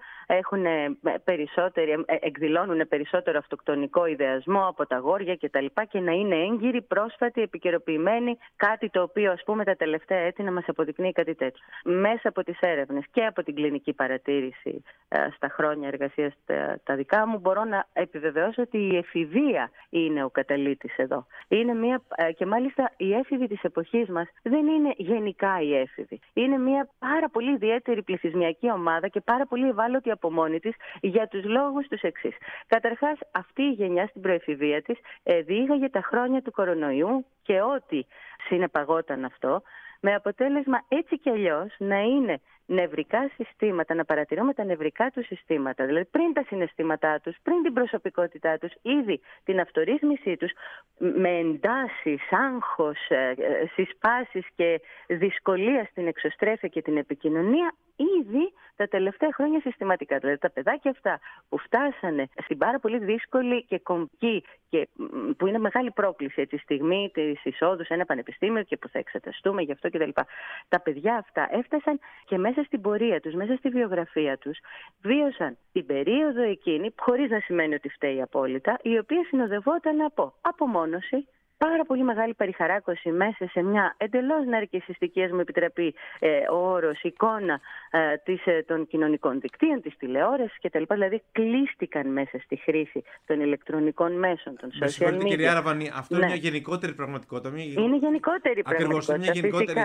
εκδηλώνουν περισσότερο αυτοκτονικό ιδεασμό από τα αγόρια κτλ. Και να είναι έγκυροι, πρόσφατοι, επικαιροποιημένοι, κάτι το οποίο ας πούμε τα τελευταία έτη να μας αποδεικνύει κάτι τέτοιο. Μέσα από τις έρευνες και από την κλινική παρατήρηση στα χρόνια εργασίας τα δικά μου, μπορώ να επιβεβαιώσω ότι η εφηβεία είναι ο καταλύτης εδώ. Είναι και μάλιστα οι έφηβοι της εποχής μας δεν είναι γενικά οι έφηβοι. Είναι μια πάρα πολύ ιδιαίτερη πληθυσμιακή ομάδα και πάρα πολύ ευάλωτη από μόνη της για τους λόγους τους εξής. Καταρχάς, αυτή η γενιά στην προεφηβεία της διήγαγε τα χρόνια του κορονοϊού και ό,τι συνεπαγόταν αυτό, με αποτέλεσμα έτσι κι αλλιώς να είναι νευρικά συστήματα, να παρατηρούμε τα νευρικά του συστήματα, δηλαδή πριν τα συναισθήματά τους, πριν την προσωπικότητά τους, ήδη την αυτορύθμισή τους, με εντάσεις, άγχος, συσπάσεις και δυσκολία στην εξωστρέφεια και την επικοινωνία, ήδη τα τελευταία χρόνια συστηματικά. Δηλαδή τα παιδάκια αυτά που φτάσανε στην πάρα πολύ δύσκολη και κομβική και που είναι μεγάλη πρόκληση έτσι, στιγμή της εισόδου σε ένα πανεπιστήμιο και που θα εξεταστούμε γι' αυτό κτλ. Τα παιδιά αυτά έφτασαν και μέσα στην πορεία τους, μέσα στη βιογραφία τους, βίωσαν την περίοδο εκείνη, χωρίς να σημαίνει ότι φταίει απόλυτα, η οποία συνοδευόταν από απομόνωση, πάρα πολύ μεγάλη περιχαράκωση μέσα σε μια εντελώς ναρκισσιστική, ας μου επιτραπεί ο όρος, εικόνα των κοινωνικών δικτύων, της τηλεόρασης κτλ. Δηλαδή κλείστηκαν μέσα στη χρήση των ηλεκτρονικών μέσων, των social media. Κυρία Ραβανή, αυτό είναι μια γενικότερη πραγματικότητα. Είναι γενικότερη πραγματικότητα. Ακριβώς, είναι μια γενικότερη.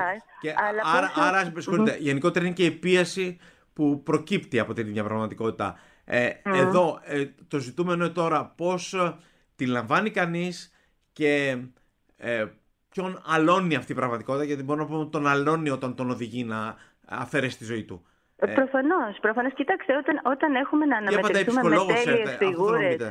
Άρα, γενικότερη είναι και η πίεση που προκύπτει από την ίδια πραγματικότητα. Εδώ το ζητούμενο τώρα πώς τη λαμβάνει κανείς και ποιον αλώνει αυτή η πραγματικότητα, γιατί μπορούμε να πούμε ότι τον αλώνει όταν τον οδηγεί να αφαιρέσει τη ζωή του. Προφανώς. Κοιτάξτε, όταν έχουμε να αναμετρηθούμε με τέλειες φιγούρες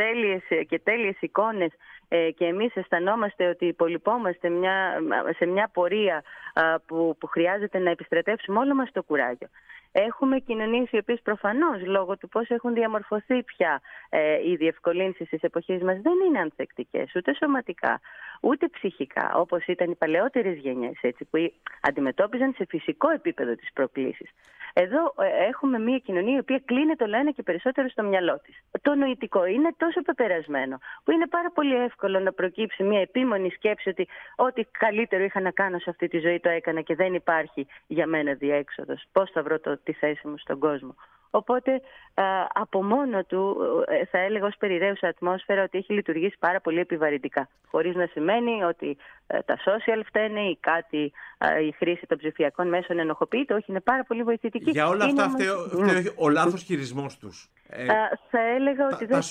και τέλειες εικόνες και εμείς αισθανόμαστε ότι υπολοιπόμαστε σε μια πορεία που χρειάζεται να επιστρατεύσουμε όλο μας το κουράγιο. Έχουμε κοινωνίες οι οποίες προφανώς λόγω του πώς έχουν διαμορφωθεί πια οι διευκολύνσεις της εποχής μας δεν είναι ανθεκτικές ούτε σωματικά ούτε ψυχικά, όπως ήταν οι παλαιότερες γενιές, έτσι, που αντιμετώπιζαν σε φυσικό επίπεδο τις προκλήσεις. Εδώ έχουμε μια κοινωνία η οποία κλείνεται όλο ένα και περισσότερο στο μυαλό της. Το νοητικό είναι τόσο πεπερασμένο, που είναι πάρα πολύ εύκολο να προκύψει μια επίμονη σκέψη ότι ό,τι καλύτερο είχα να κάνω σε αυτή τη ζωή το έκανα και δεν υπάρχει για μένα διέξοδος. Πώς θα βρω τη θέση μου στον κόσμο. Οπότε από μόνο του θα έλεγα ως περιραίουσα ατμόσφαιρα ότι έχει λειτουργήσει πάρα πολύ επιβαρυντικά. Χωρίς να σημαίνει ότι τα social φταίνε ή κάτι, η χρήση των ψηφιακών μέσων ενοχοποιείται. Όχι, είναι πάρα πολύ βοηθητική. Για όλα αυτά φταίει ο λάθος χειρισμός τους. Θα έλεγα ότι τα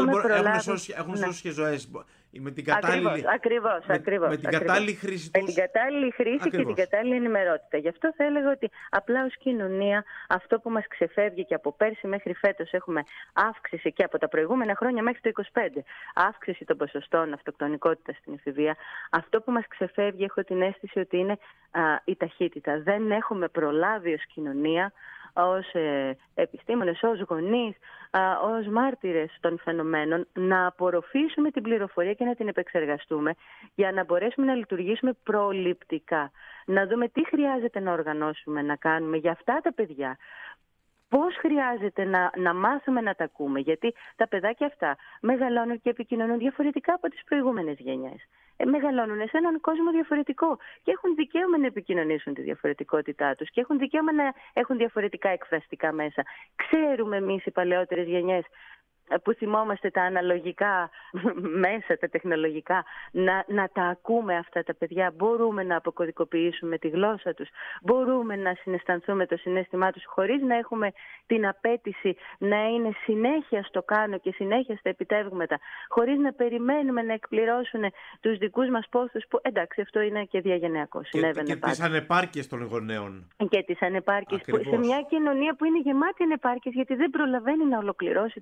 social έχουν σώσει και ζωές. Με την κατάλληλη, με την κατάλληλη χρήση τους. Με την κατάλληλη χρήση και την κατάλληλη ενημερότητα. Γι' αυτό θα έλεγα ότι απλά ως κοινωνία αυτό που μας ξεφεύγει και από πέρσι μέχρι φέτος έχουμε αύξηση και από τα προηγούμενα χρόνια μέχρι το 25 αύξηση των ποσοστών αυτοκτονικότητας στην εφηβεία. Αυτό που μας ξεφεύγει έχω την αίσθηση ότι είναι η ταχύτητα. Δεν έχουμε προλάβει ως κοινωνία, ως επιστήμονες, ως γονείς, ως μάρτυρες των φαινομένων να απορροφήσουμε την πληροφορία και να την επεξεργαστούμε για να μπορέσουμε να λειτουργήσουμε προληπτικά. Να δούμε τι χρειάζεται να οργανώσουμε, να κάνουμε για αυτά τα παιδιά. Πώς χρειάζεται να μάθουμε να τα ακούμε, γιατί τα παιδάκια αυτά μεγαλώνουν και επικοινωνούν διαφορετικά από τις προηγούμενες γενιές. Μεγαλώνουν σε έναν κόσμο διαφορετικό και έχουν δικαίωμα να επικοινωνήσουν τη διαφορετικότητά τους και έχουν δικαίωμα να έχουν διαφορετικά εκφραστικά μέσα. Ξέρουμε εμείς οι παλαιότερες γενιές που θυμόμαστε τα αναλογικά μέσα, τα τεχνολογικά, να τα ακούμε αυτά τα παιδιά. Μπορούμε να αποκωδικοποιήσουμε τη γλώσσα τους, μπορούμε να συναισθανθούμε το συναίσθημά τους χωρίς να έχουμε την απέτηση να είναι συνέχεια στο κάνω και συνέχεια στα επιτεύγματα, χωρίς να περιμένουμε να εκπληρώσουν τους δικούς μας πόθους που εντάξει αυτό είναι και διαγενειακό. Και τις ανεπάρκειες των γονέων. Και τις ανεπάρκειες σε μια κοινωνία που είναι γεμάτη ανεπάρκειες γιατί δεν προλαβαίνει να ολοκληρώσει τους κύκλους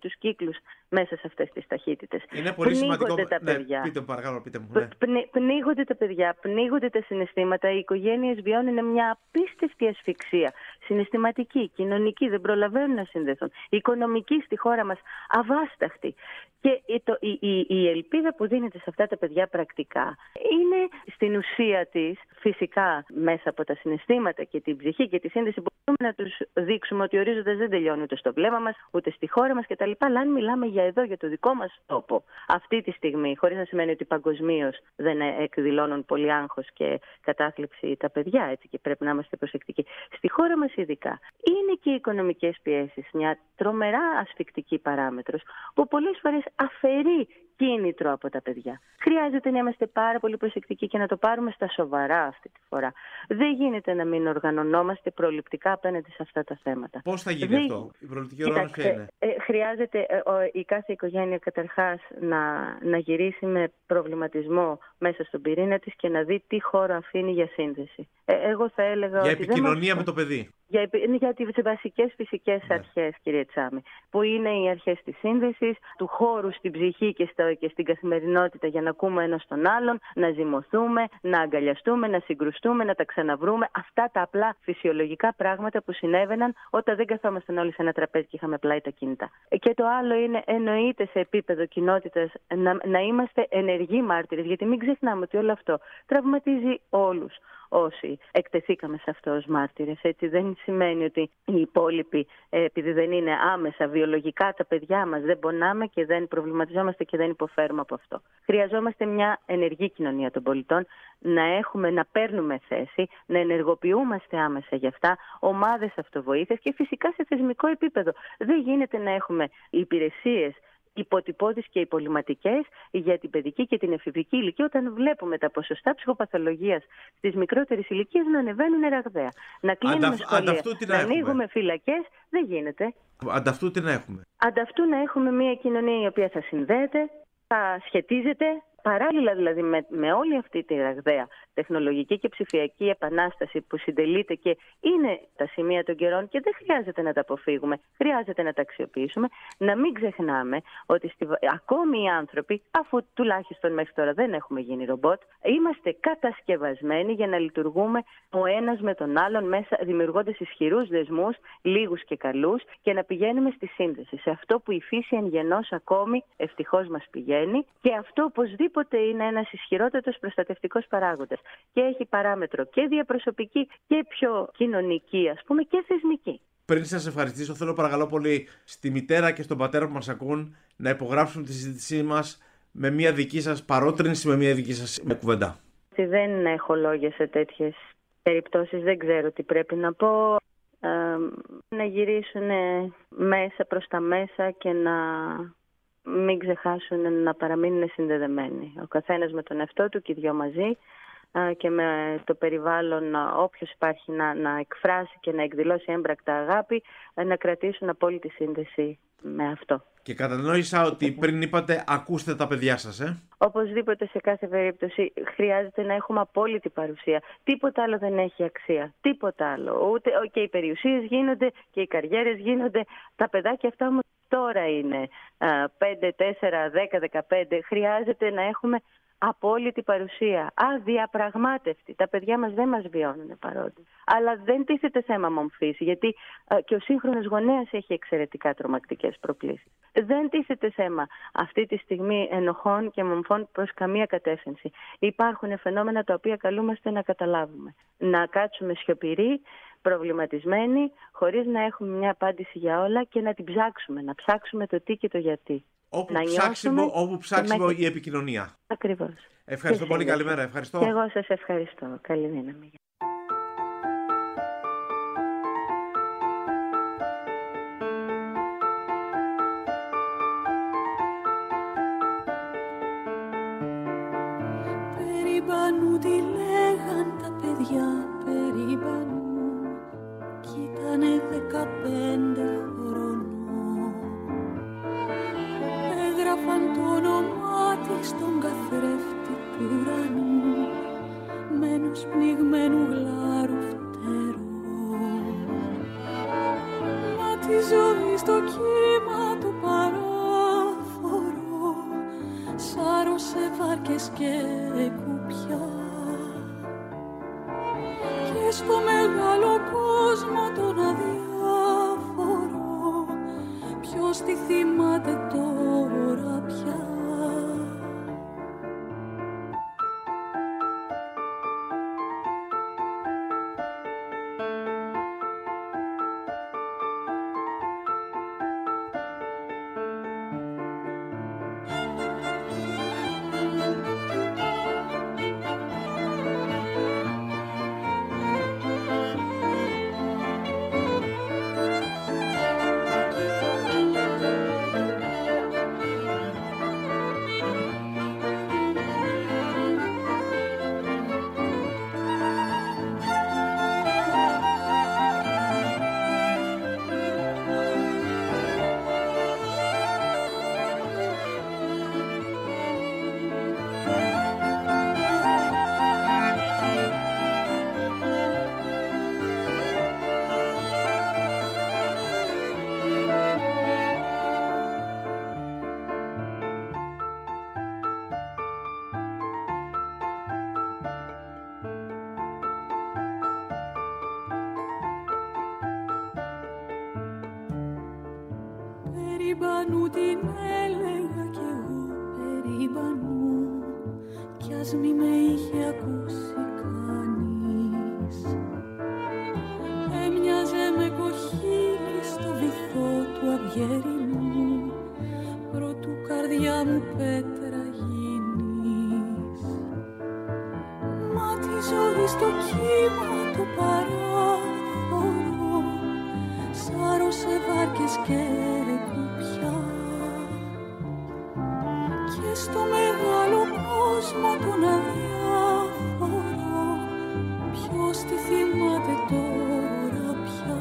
άλλους μέσα σε αυτές τις ταχύτητες. Είναι πολύ σημαντικό. Τα παιδιά. Πείτε μου. Ναι. Πνίγονται τα παιδιά, πνίγονται τα συναισθήματα. Οι οικογένειες βιώνουν μια απίστευτη ασφυξία. Συναισθηματική, κοινωνική, δεν προλαβαίνουν να συνδεθούν. Οικονομική στη χώρα μας, αβάσταχτη. Και η ελπίδα που δίνεται σε αυτά τα παιδιά πρακτικά είναι στην ουσία της, φυσικά μέσα από τα συναισθήματα και την ψυχή και τη σύνδεση, μπορούμε να τους δείξουμε ότι ο ορίζοντας δεν τελειώνει ούτε στο βλέμμα μας, ούτε στη χώρα μας κτλ. Αλλά αν μιλάμε για εδώ, για το δικό μας τόπο, αυτή τη στιγμή, χωρίς να σημαίνει ότι παγκοσμίως δεν εκδηλώνουν πολύ άγχος και κατάθλιψη τα παιδιά, έτσι, και πρέπει να είμαστε προσεκτικοί. Στη χώρα μας ειδικά είναι και οι οικονομικές πιέσεις μια τρομερά ασφυκτική παράμετρος που πολλές φορές αφαιρεί κίνητρο από τα παιδιά. Χρειάζεται να είμαστε πάρα πολύ προσεκτικοί και να το πάρουμε στα σοβαρά αυτή τη φορά. Δεν γίνεται να μην οργανωνόμαστε προληπτικά απέναντι σε αυτά τα θέματα. Πώς θα γίνει αυτό, η προληπτική οργάνωση ποια είναι? Χρειάζεται η κάθε οικογένεια καταρχάς να γυρίσει με προβληματισμό μέσα στον πυρήνα της και να δει τι χώρο αφήνει για σύνδεση. Εγώ θα έλεγα για ότι επικοινωνία με το παιδί. Για τις βασικές φυσικές αρχές, κύριε Τσάμι, που είναι οι αρχές της σύνδεσης, του χώρου στην ψυχή και στην καθημερινότητα για να ακούμε ένας τον άλλον, να ζυμωθούμε, να αγκαλιαστούμε, να συγκρουστούμε, να τα ξαναβρούμε. Αυτά τα απλά φυσιολογικά πράγματα που συνέβαιναν όταν δεν καθόμασταν όλοι σε ένα τραπέζι και είχαμε πλάι τα κινητά. Και το άλλο είναι, εννοείται σε επίπεδο κοινότητας, να είμαστε ενεργοί μάρτυρες, γιατί μην ξεχνάμε ότι όλο αυτό τραυματίζει όλους όσοι εκτεθήκαμε σε αυτό ως μάρτυρες. Έτσι δεν σημαίνει ότι οι υπόλοιποι, επειδή δεν είναι άμεσα βιολογικά τα παιδιά μας, δεν πονάμε και δεν προβληματιζόμαστε και δεν υποφέρουμε από αυτό. Χρειαζόμαστε μια ενεργή κοινωνία των πολιτών, να παίρνουμε θέση, να ενεργοποιούμαστε άμεσα γι' αυτά, ομάδες αυτοβοήθειας και φυσικά σε θεσμικό επίπεδο. Δεν γίνεται να έχουμε υπηρεσίες υποτυπώδεις και υπολοιματικές για την παιδική και την εφηβική ηλικία, όταν βλέπουμε τα ποσοστά ψυχοπαθολογίας στις μικρότερες ηλικίες να ανεβαίνουν ραγδαία. Να κλείνουμε σχολεία, να ανοίγουμε φυλακές, δεν γίνεται. Ανταυτού τι να έχουμε? Ανταυτού να έχουμε μια κοινωνία η οποία θα συνδέεται, θα σχετίζεται, παράλληλα δηλαδή με όλη αυτή τη ραγδαία τεχνολογική και ψηφιακή επανάσταση που συντελείται και είναι τα σημεία των καιρών και δεν χρειάζεται να τα αποφύγουμε, χρειάζεται να τα αξιοποιήσουμε. Να μην ξεχνάμε ότι ακόμη οι άνθρωποι, αφού τουλάχιστον μέχρι τώρα δεν έχουμε γίνει ρομπότ, είμαστε κατασκευασμένοι για να λειτουργούμε ο ένας με τον άλλον, δημιουργώντας ισχυρούς δεσμούς, λίγους και καλούς, και να πηγαίνουμε στη σύνδεση, σε αυτό που η φύση εν γενός ακόμη ευτυχώς μας πηγαίνει, και αυτό οπωσδήποτε είναι ένας ισχυρότατος προστατευτικός παράγοντας. Και έχει παράμετρο και διαπροσωπική και πιο κοινωνική, ας πούμε, και θεσμική. Πριν σας ευχαριστήσω, θέλω παρακαλώ πολύ στη μητέρα και στον πατέρα που μας ακούν να υπογράψουν τη συζήτησή μας με μια δική σας παρότρινση, με μια δική σας κουβέντα. Δεν έχω λόγια σε τέτοιες περιπτώσεις, δεν ξέρω τι πρέπει να πω. Να γυρίσουν μέσα προς τα μέσα και να μην ξεχάσουν να παραμείνουν συνδεδεμένοι. Ο καθένας με τον εαυτό του και οι δυο μαζί, και με το περιβάλλον, όποιος υπάρχει να εκφράσει και να εκδηλώσει έμπρακτα αγάπη, να κρατήσουν απόλυτη σύνδεση με αυτό. Και κατανόησα ότι πριν είπατε ακούστε τα παιδιά σας, Οπωσδήποτε σε κάθε περίπτωση χρειάζεται να έχουμε απόλυτη παρουσία. Τίποτα άλλο δεν έχει αξία. Τίποτα άλλο. Ούτε και οι περιουσίες γίνονται και οι καριέρες γίνονται. Τα παιδάκια αυτά όμως τώρα είναι 5, 4, 10, 15. Χρειάζεται να έχουμε απόλυτη παρουσία, αδιαπραγμάτευτη. Τα παιδιά μας δεν μας βιώνουν παρόντες. Αλλά δεν τίθεται θέμα μομφής, γιατί και ο σύγχρονος γονέας έχει εξαιρετικά τρομακτικές προκλήσεις. Δεν τίθεται θέμα αυτή τη στιγμή ενοχών και μομφών προς καμία κατεύθυνση. Υπάρχουν φαινόμενα τα οποία καλούμαστε να καταλάβουμε. Να κάτσουμε σιωπηροί, προβληματισμένοι, χωρίς να έχουμε μια απάντηση για όλα, και να την ψάξουμε. Να ψάξουμε το τι και το γιατί. Όπου ψάξιμο η επικοινωνία. Ακριβώς. Ευχαριστώ πολύ, καλημέρα. Ευχαριστώ. Και εγώ σας ευχαριστώ. Καλή δύναμη. Περίπανου τι λέγαν τα παιδιά, περίπανου κι ήτανε 15 χρονών. Έγραφαν το όνομά της στον καθρέφτη του ουρανού με ενός πνιγμένου γλάρου φτερό. Μα τη ζωή στο κύμα του παράδεισου βάρκες και κουπιά. Και στο μεγάλο κόσμο τον αδιάφορο, ποιος τη θυμάται τώρα πια. Περίμπανου την έλεγα κι εγώ, περίμπανου, κι ας μη με είχε ακούσει κανείς. Έμοιαζε με κοχύλι στο βυθό του αυγερινού, προτού καρδιά μου πέτρα γίνεις. Μα τη ζωή στο κύμα το παράφορο σάρωσε βάρκες και κουπιά. Και στο μεγάλο κόσμο τον αδιάφορο, ποιος τη θυμάται τώρα πια.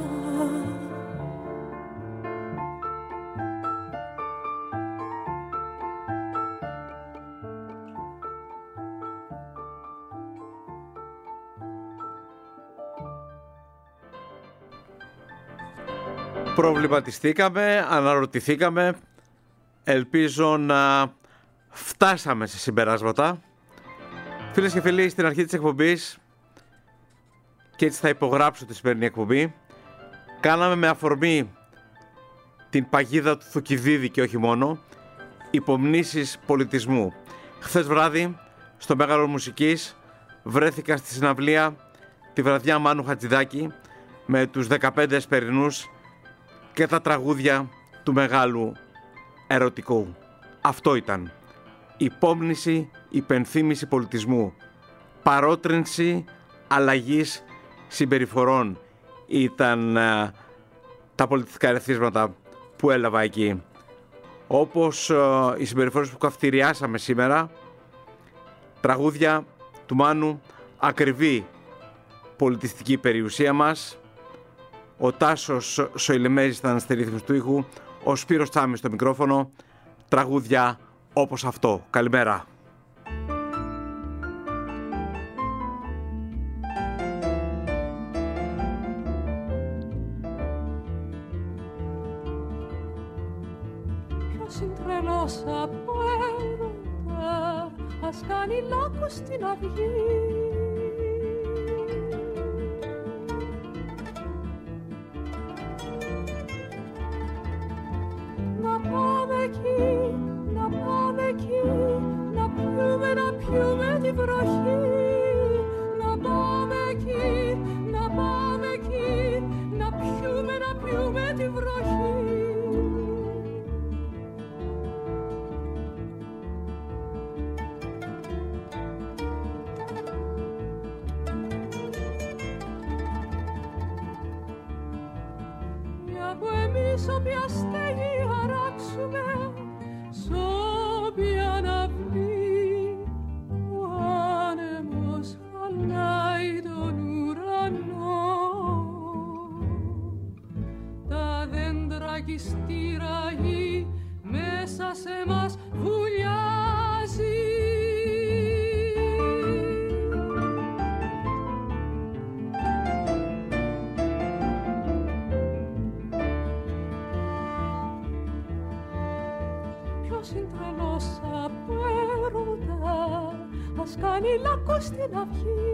Προβληματιστήκαμε, αναρωτηθήκαμε, ελπίζω να φτάσαμε σε συμπεράσματα. Φίλες και φίλοι, στην αρχή της εκπομπής, και έτσι θα υπογράψω τη σημερινή εκπομπή, κάναμε με αφορμή την παγίδα του Θουκυδίδη και όχι μόνο, υπομνήσεις πολιτισμού. Χθες βράδυ, στο Μέγαρο Μουσικής, βρέθηκα στη συναυλία τη βραδιά Μάνου Χατζηδάκη με τους 15 Εσπερινούς και τα τραγούδια του μεγάλου ερωτικού. Αυτό ήταν. Υπόμνηση, υπενθύμηση πολιτισμού. Παρότρινση αλλαγής συμπεριφορών ήταν τα πολιτικά ερεθίσματα που έλαβα εκεί. Όπως οι συμπεριφορές που καυτηριάσαμε σήμερα, τραγούδια του Μάνου, ακριβή πολιτιστική περιουσία μας. Ο Τάσος Σοηλεμέζης ήταν στη ρύθμιση του ήχου, ο Σπύρος Τσάμις στο μικρόφωνο, τραγούδια όπως αυτό. Καλημέρα. Ποιος είναι τρελός από έρωτα, ας κάνει λάκκο στην αυγή. Να πάμε εκεί, να πάμε εκεί, να πιούμε τη βροχή. Να πάμε εκεί, να πάμε εκεί, να πιούμε τη βροχή. Για που εμείς όποια στέγη χαράξουμε, σ' όποια αυλή ο άνεμος χαλάει τον ουρανό. Τα δέντρα κι η στήραγη μέσα σε μας βουλιάζει. Ποιος είναι τρελός από έρωτα, ας κάνει λάκκο στην αυγή.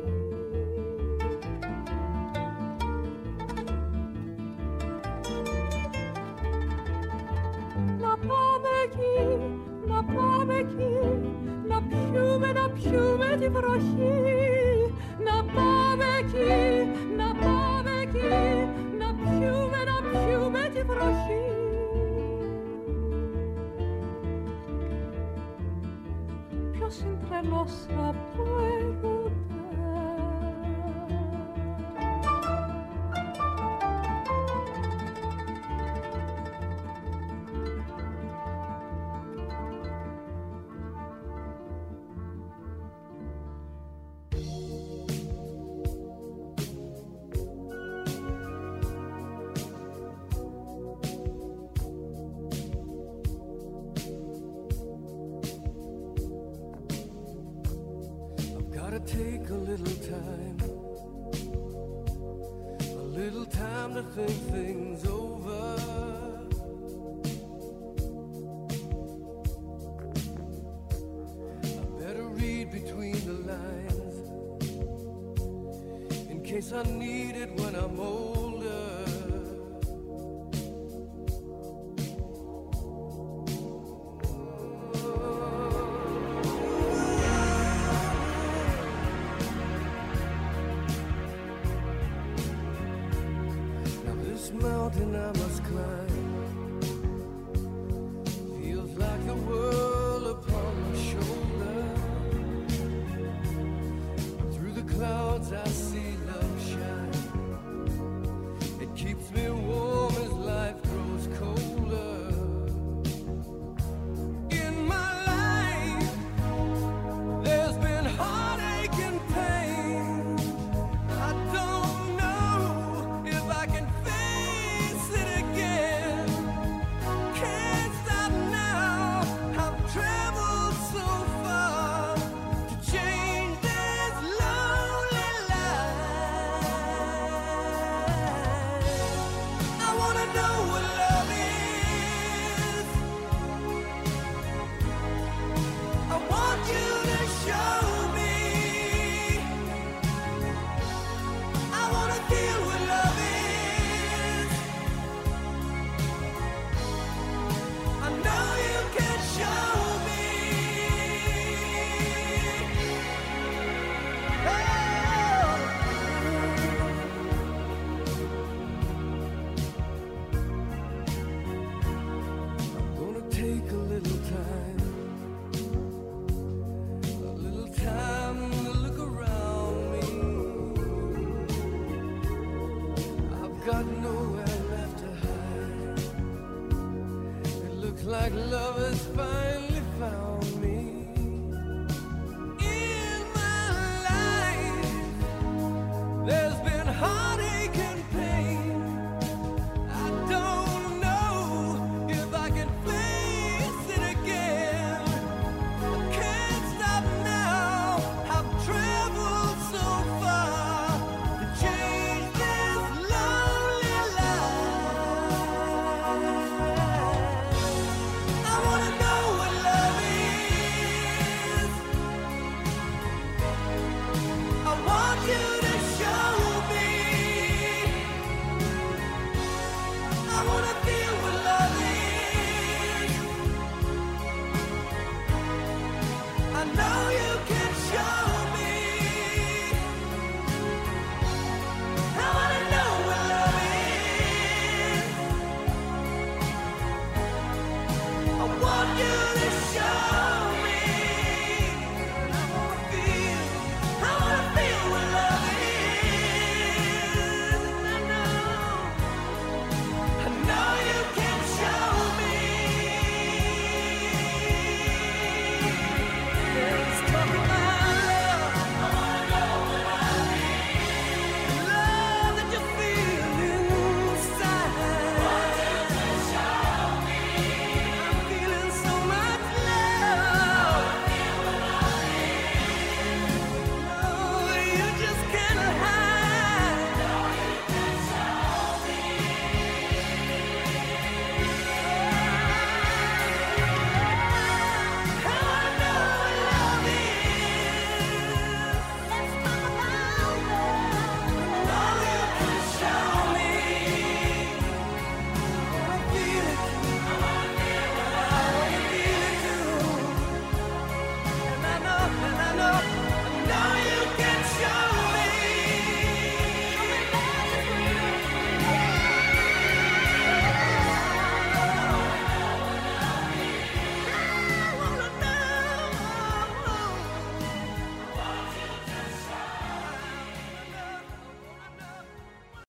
Να πάμε εκεί, να πάμε εκεί, να πιούμε τη βροχή. Να πάμε εκεί, να πάμε εκεί, να πιούμε τη βροχή. Ποιος είναι τρελός από έρωτα. Take a little time to think things over. I better read between the lines in case I need it when I'm older. Mountain I must climb feels like the world upon my shoulder. Through the clouds I see love shine. It keeps me warm as life grows colder. In my life there's been heartache and pain. I don't know if I can like love has finally found me. In my life there's been heartache and pain. I don't know if I can face it again. I can't stop now. I've traveled so far to change this lonely life. I wanna know what love is. I want you to show me. I wanna feel